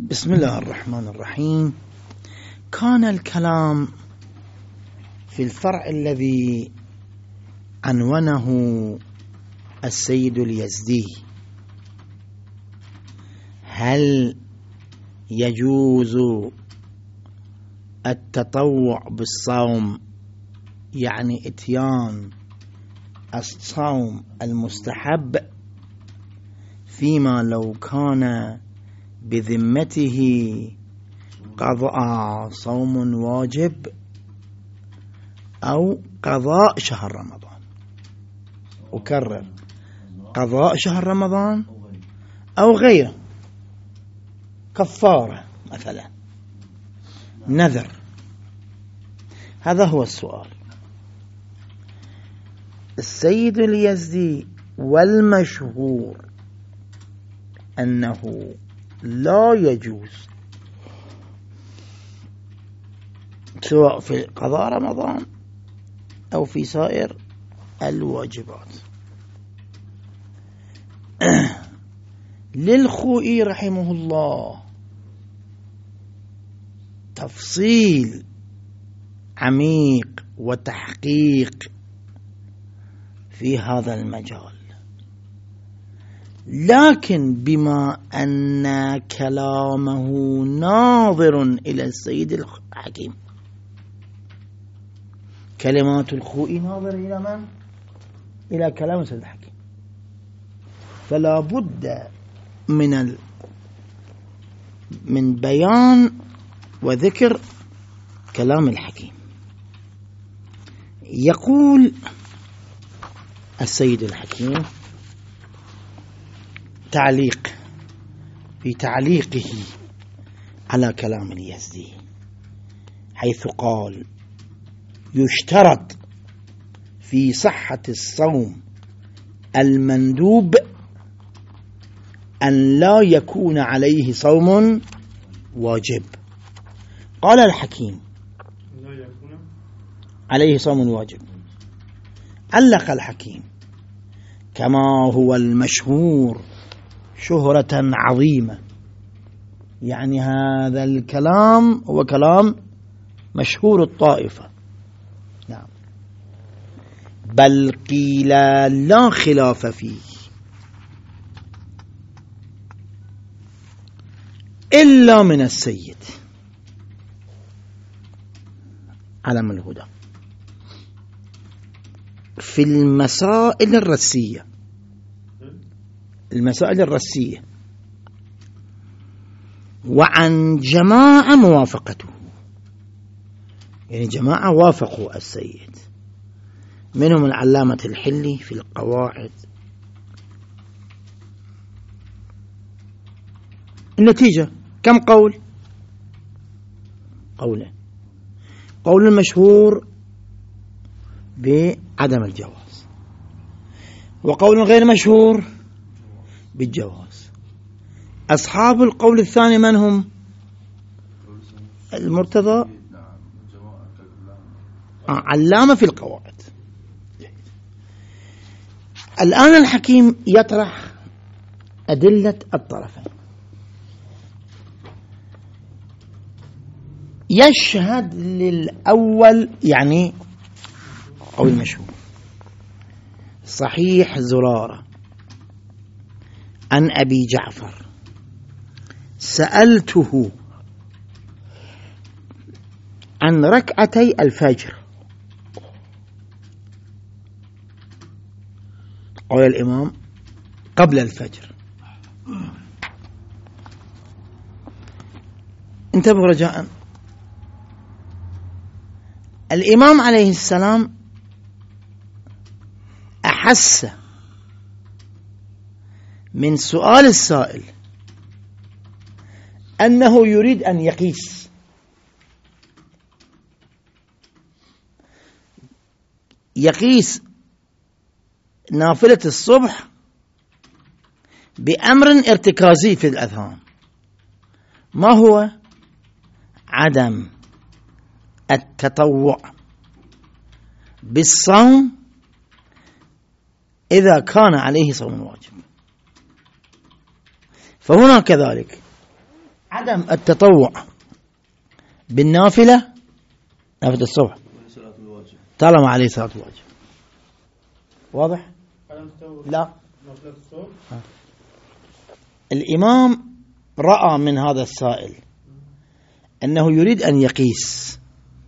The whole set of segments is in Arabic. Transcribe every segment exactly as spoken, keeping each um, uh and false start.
بسم الله الرحمن الرحيم. كان الكلام في الفرع الذي عنونه السيد اليزدي: هل يجوز التطوع بالصوم، يعني اتيان الصوم المستحب فيما لو كان بذمته قضاء صوم واجب أو قضاء شهر رمضان. أكرر: قضاء شهر رمضان أو غيره، كفارة مثلا، نذر. هذا هو السؤال. السيد اليزدي والمشهور أنه لا يجوز سواء في قضاء رمضان أو في سائر الواجبات. للخوئي رحمه الله تفصيل عميق وتحقيق في هذا المجال، لكن بما أن كلامه ناظر إلى السيد الحكيم، كلمات الخوئي ناظر إلى من؟ إلى كلام السيد الحكيم، فلا بد من ال... من بيان وذكر كلام الحكيم. يقول السيد الحكيم تعليق في تعليقه على كلام اليزدي، حيث قال: يشترط في صحة الصوم المندوب أن لا يكون عليه صوم واجب. قال الحكيم: لا يكون عليه صوم واجب. علق الحكيم: كما هو المشهور شهرة عظيمة، يعني هذا الكلام هو كلام مشهور الطائفة. نعم. بل قيل لا خلاف فيه إلا من السيد علم الهدى في المسائل الرسية، المسائل الرسية، وعن جماعة موافقته، يعني جماعة وافقوا السيد، منهم العلامة الحلي في القواعد. النتيجة كم قول؟ قولين: قول المشهور بعدم الجواز، وقول غير مشهور بالجواز. أصحاب القول الثاني من هم؟ المرتضى علامة في القواعد. الآن الحكيم يطرح أدلة الطرفين. يشهد للأول، يعني قول المشهور، صحيح زرارة عن أبي جعفر: سألته عن ركعتي الفجر، قال الإمام: قبل الفجر. انتبهوا رجاء، الإمام عليه السلام أحس من سؤال السائل أنه يريد أن يقيس، يقيس نافلة الصبح بأمر ارتكازي في الأذهان. ما هو؟ عدم التطوع بالصوم إذا كان عليه صوم واجب. فهنا كذلك عدم التطوع بالنافلة، نافلة الصبح طالما عليه صلاة الواجب. واضح؟ لا. الإمام رأى من هذا السائل أنه يريد أن يقيس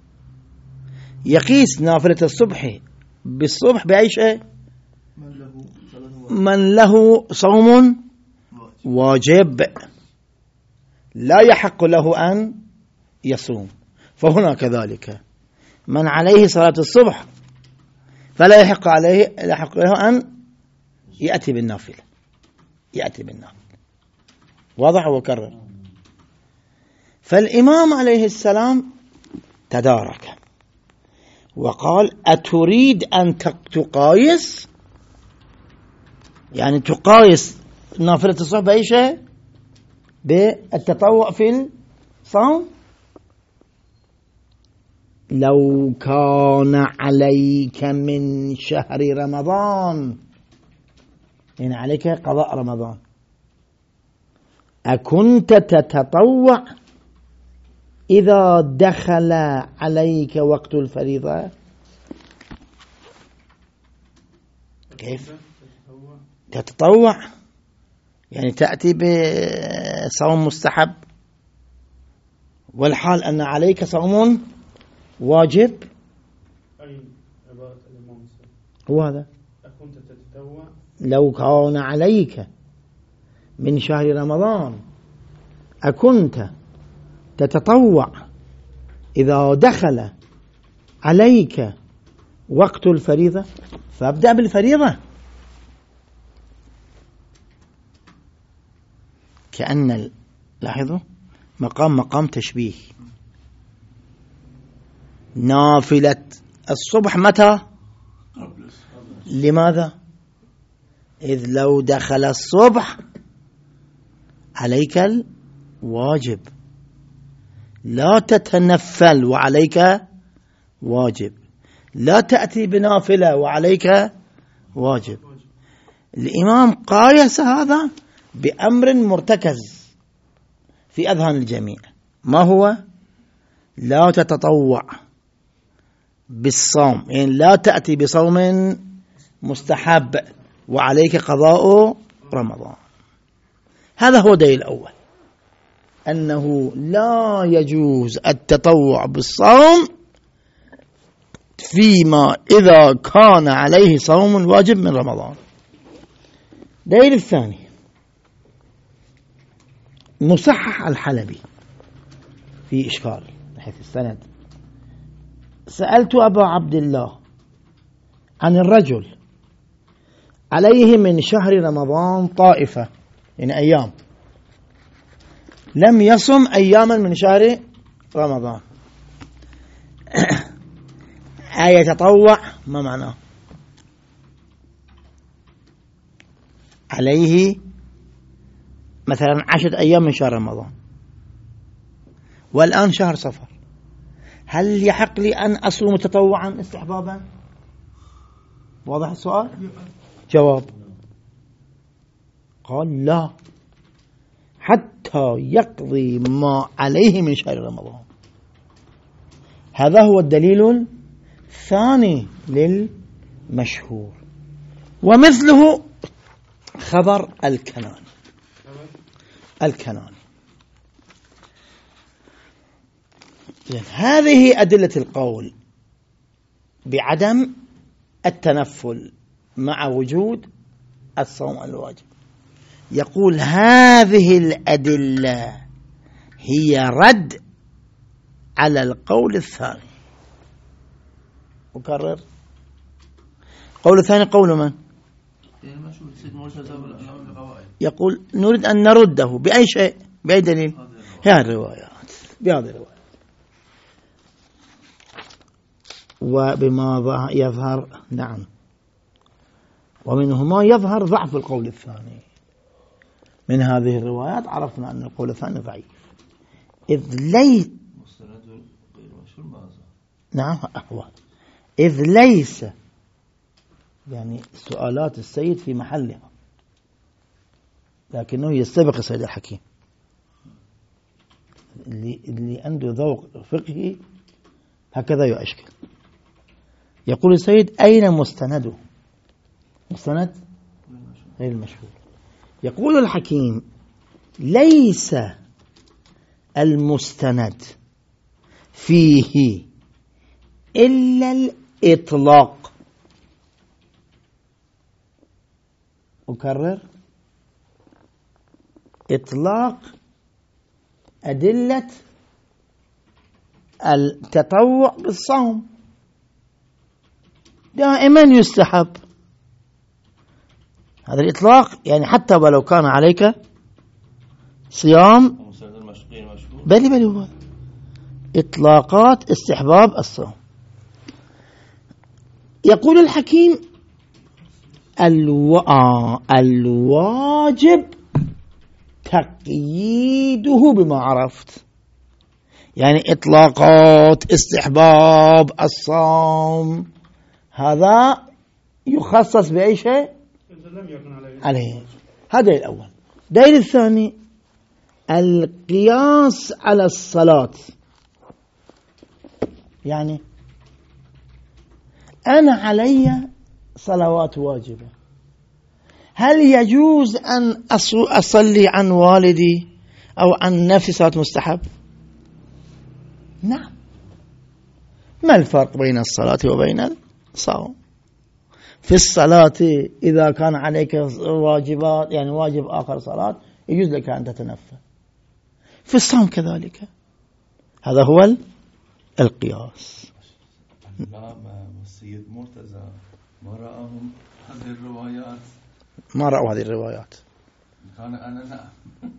يقيس نافلة الصبح بالصبح بأي شيء؟ من له صوم واجب لا يحق له أن يصوم، فهنا كذلك من عليه صلاة الصبح فلا يحق عليه لا يحق له أن يأتي بالنافلة يأتي بالنافلة. واضح وكرر. فالإمام عليه السلام تدارك وقال أتريد أن تقايس، يعني تقايس نافلة الصبح بأي شيء؟ بالتطوع في الصوم. لو كان عليك من شهر رمضان، يعني عليك قضاء رمضان، أكنت تتطوع إذا دخل عليك وقت الفريضة؟ كيف تتطوع؟ يعني تأتي بصوم مستحب والحال أن عليك صوم واجب. أي عبارة الإمام هو هذا. أكنت تتطوع لو كان عليك من شهر رمضان، أكنت تتطوع إذا دخل عليك وقت الفريضة؟ فابدأ بالفريضة. كأن لاحظوا مقام مقام تشبيه. نافلة الصبح متى؟ لماذا؟ إذ لو دخل الصبح عليك الواجب، لا تتنفل وعليك واجب، لا تأتي بنافلة وعليك واجب. الإمام قايس هذا بأمر مرتكز في أذهان الجميع، ما هو؟ لا تتطوع بالصوم، يعني لا تأتي بصوم مستحب وعليك قضاء رمضان. هذا هو دليل الأول، أنه لا يجوز التطوع بالصوم فيما إذا كان عليه صوم واجب من رمضان. دليل الثاني مصحح الحلبي في إشكال حيث السند. سألت أبا عبد الله عن الرجل عليه من شهر رمضان طائفة، يعني أيام، لم يصم أياما من شهر رمضان، أيتطوع؟ ما معناه؟ عليه مثلا عشرة أيام من شهر رمضان والآن شهر صفر، هل يحق لي أن أصوم تطوعا استحبابا؟ واضح السؤال؟ جواب قال لا، حتى يقضي ما عليه من شهر رمضان. هذا هو الدليل الثاني للمشهور. ومثله خبر الكناني الكناني هذه أدلة القول بعدم التنفل مع وجود الصوم الواجب. يقول هذه الأدلة هي رد على القول الثاني. أكرر، قول الثاني قول من؟ يقول نريد أن نرده بأي شيء، بأي دليل؟ هذه الروايات، بهذه الروايات. وبما يظهر نعم، ومنه ما يظهر ضعف القول الثاني. من هذه الروايات عرفنا أن القول الثاني ضعيف، إذ ليس نعم أحوال إذ ليس يعني سؤالات السيد في محلها، لكنه يستبق السيد الحكيم. اللي, اللي عنده ذوق فقهي هكذا يؤشكل. يقول السيد أين مستنده؟ مستند غير المشهور. يقول الحكيم ليس المستند فيه إلا الإطلاق. أكرر: إطلاق أدلة التطوع بالصوم دائما يستحب. هذا الإطلاق يعني حتى ولو كان عليك صيام، بل بل هو إطلاقات استحباب الصوم. يقول الحكيم الو... الواجب تقييده بما عرفت، يعني إطلاقات استحباب الصوم هذا يخصص بأي شيء عليه. هذا الأول. دليل الثاني القياس على الصلاة، يعني أنا علي صلوات واجبة، هل يجوز أن أصلي عن والدي أو عن نفسي صلاة مستحب؟ نعم. ما الفرق بين الصلاة وبين الصوم؟ في الصلاة إذا كان عليك واجبات، يعني واجب آخر صلاة، يجوز لك أن تتنفل. في الصوم كذلك. هذا هو القياس. السيد مرتضى ما رأهم هذه الروايات، ما رأوا هذه الروايات. كان أنا لا.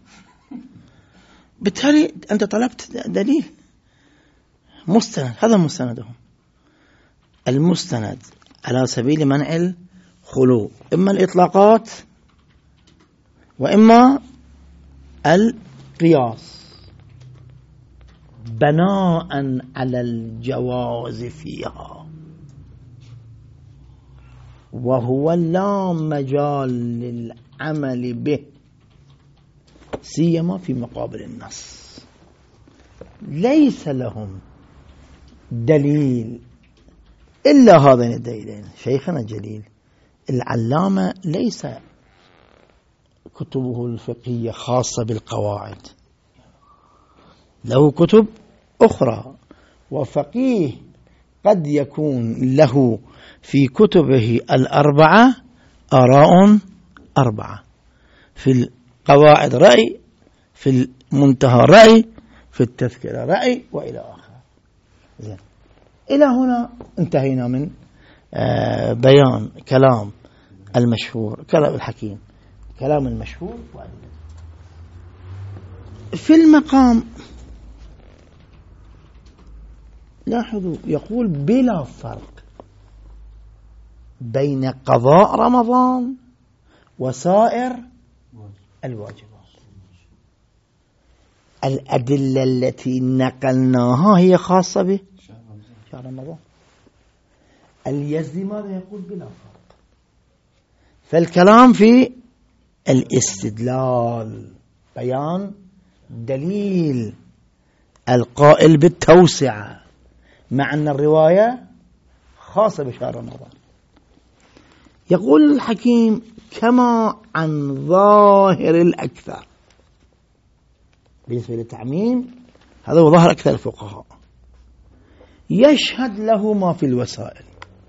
بالتالي أنت طلبت دليل مستند، هذا مستندهم. المستند على سبيل منع الخلو إما الإطلاقات وإما القياس بناء على الجواز فيها، وهو لا مجال للعمل به سيما في مقابل النص. ليس لهم دليل إلا هذين الدليلين. شيخنا الجليل العلامة ليس كتبه الفقهية خاصة بالقواعد، له كتب أخرى، وفقيه قد يكون له في كتبه الأربعة آراء أربعة، في القواعد رأي، في المنتهى رأي، في التذكرة رأي، وإلى آخره. زين، إلى هنا انتهينا من آه بيان كلام المشهور، كلام الحكيم، كلام المشهور. في المقام لاحظوا يقول بلا فرق بين قضاء رمضان وسائر الواجبات. الأدلة التي نقلناها هي خاصة به شهر رمضان. اليزدي ماذا يقول؟ بلا فرق. فالكلام في الاستدلال، بيان دليل القائل بالتوسعة، مع أن الرواية خاصة بشهر رمضان. يقول الحكيم كما عن ظاهر الأكثر. بالنسبة للتعميم هذا هو ظاهر أكثر الفقهاء. يشهد له ما في الوسائل.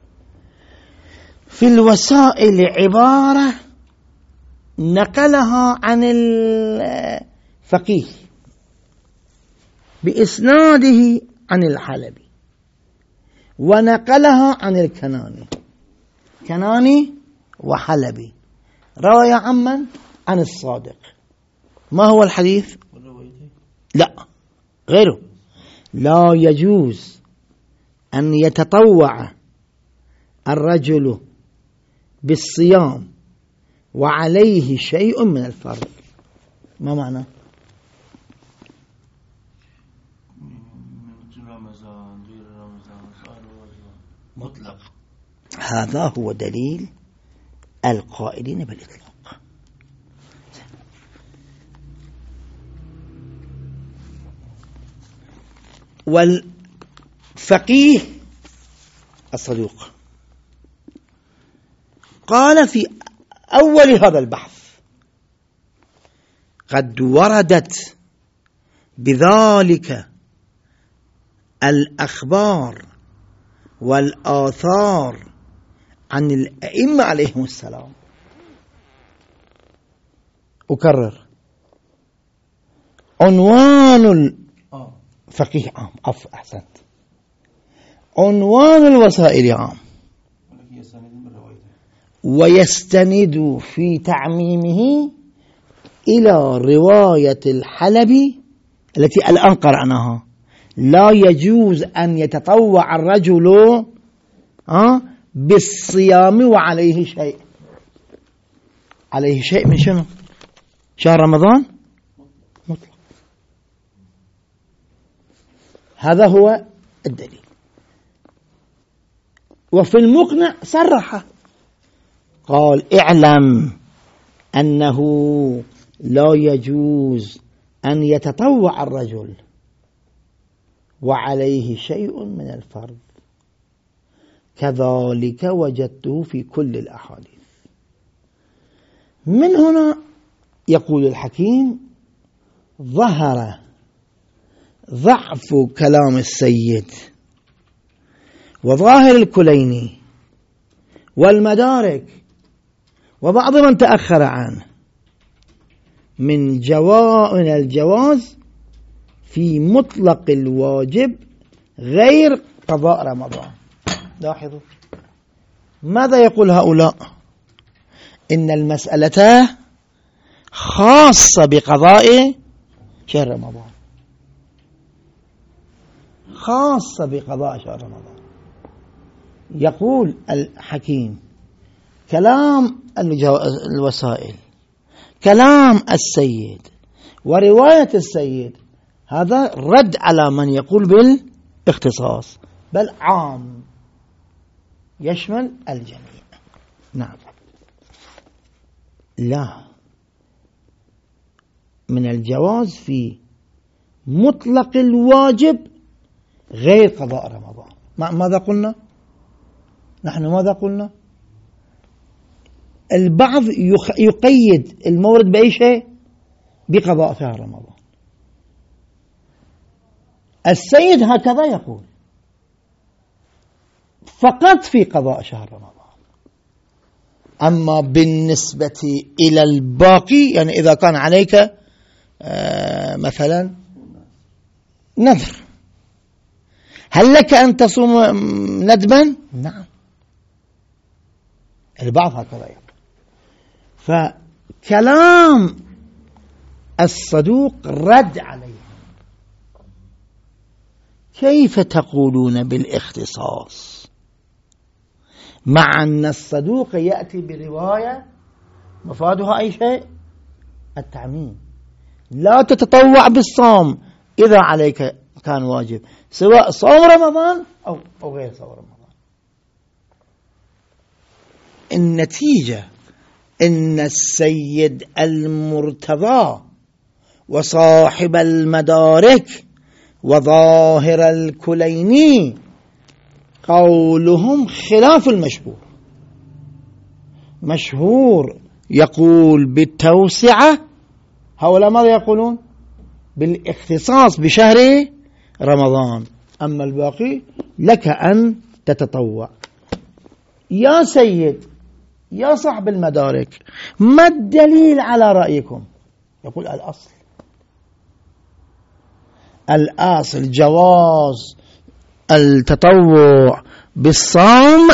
في الوسائل عبارة نقلها عن الفقيه بإسناده عن الحلبي، ونقلها عن الكناني. كناني وحلبي روى عمن عن الصادق. ما هو الحديث؟ لا غيره. لا يجوز أن يتطوع الرجل بالصيام وعليه شيء من الفرض. ما معنى؟ مطلق. هذا هو دليل القائلين بالإطلاق. والفقيه الصدوق قال في أول هذا البحث قد وردت بذلك الأخبار والآثار عن الأئمة عليهم السلام. أكرر، عنوان الفقيه عام، أف أحسنت، عنوان الوسائل عام، ويستند في تعميمه إلى رواية الحلبي التي الآن قرأناها: لا يجوز أن يتطوع الرجل بالصيام وعليه شيء. عليه شيء من شنو؟ شهر رمضان مطلق. هذا هو الدليل. وفي المقنع صرح قال: اعلم أنه لا يجوز أن يتطوع الرجل وعليه شيء من الفرض، كذلك وجدته في كل الأحاديث. من هنا يقول الحكيم: ظهر ضعف كلام السيد وظاهر الكليني والمدارك وبعض من تأخر عنه من جوائن الجواز في مطلق الواجب غير قضاء رمضان. لاحظوا ماذا يقول هؤلاء؟ إن المسألة خاصة بقضاء شهر رمضان، خاصة بقضاء شهر رمضان. يقول الحكيم: كلام الوسائل، كلام السيد ورواية السيد، هذا رد على من يقول بالاختصاص، بل عام يشمل الجميع. نعم، لا، من الجواز في مطلق الواجب غير قضاء رمضان. ماذا قلنا؟ نحن ماذا قلنا؟ البعض يقيد المورد بأي شيء؟ بقضاء شهر رمضان. السيد هكذا يقول، فقط في قضاء شهر رمضان. أما بالنسبة إلى الباقي، يعني إذا كان عليك آه مثلا نذر، هل لك أن تصوم ندبا؟ نعم، البعض هكذا يقول. فكلام الصدوق رد عليه. كيف تقولون بالاختصاص مع أن الصدوق يأتي برواية مفادها أي شيء؟ التعميم. لا تتطوع بالصوم إذا عليك كان واجب، سواء صوم رمضان أو, أو غير صوم رمضان. النتيجة إن السيد المرتضى وصاحب المدارك وظاهر الكليني قولهم خلاف المشهور. مشهور يقول بالتوسعة، هؤلاء ماذا يقولون؟ بالاختصاص بشهر رمضان. أما الباقي لك أن تتطوع. يا سيد، يا صاحب المدارك، ما الدليل على رأيكم؟ يقول الأصل الأصل جواز التطوع بالصوم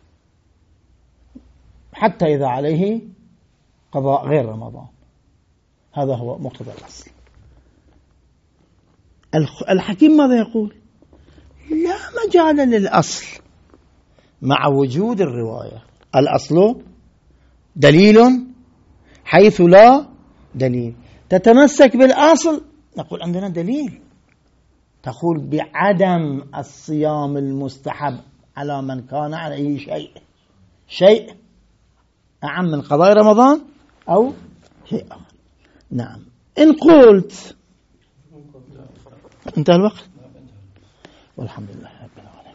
حتى إذا عليه قضاء غير رمضان. هذا هو مقتضى الأصل. الحكيم ماذا يقول؟ لا مجال للأصل مع وجود الرواية. الأصل دليل حيث لا دليل. تتمسك بالأصل، نقول عندنا دليل. تقول بعدم الصيام المستحب على من كان عليه شيء شيء أعم من قضاء رمضان أو شيء آخر. نعم. إن قلت انتهى الوقت، والحمد لله رب العالمين.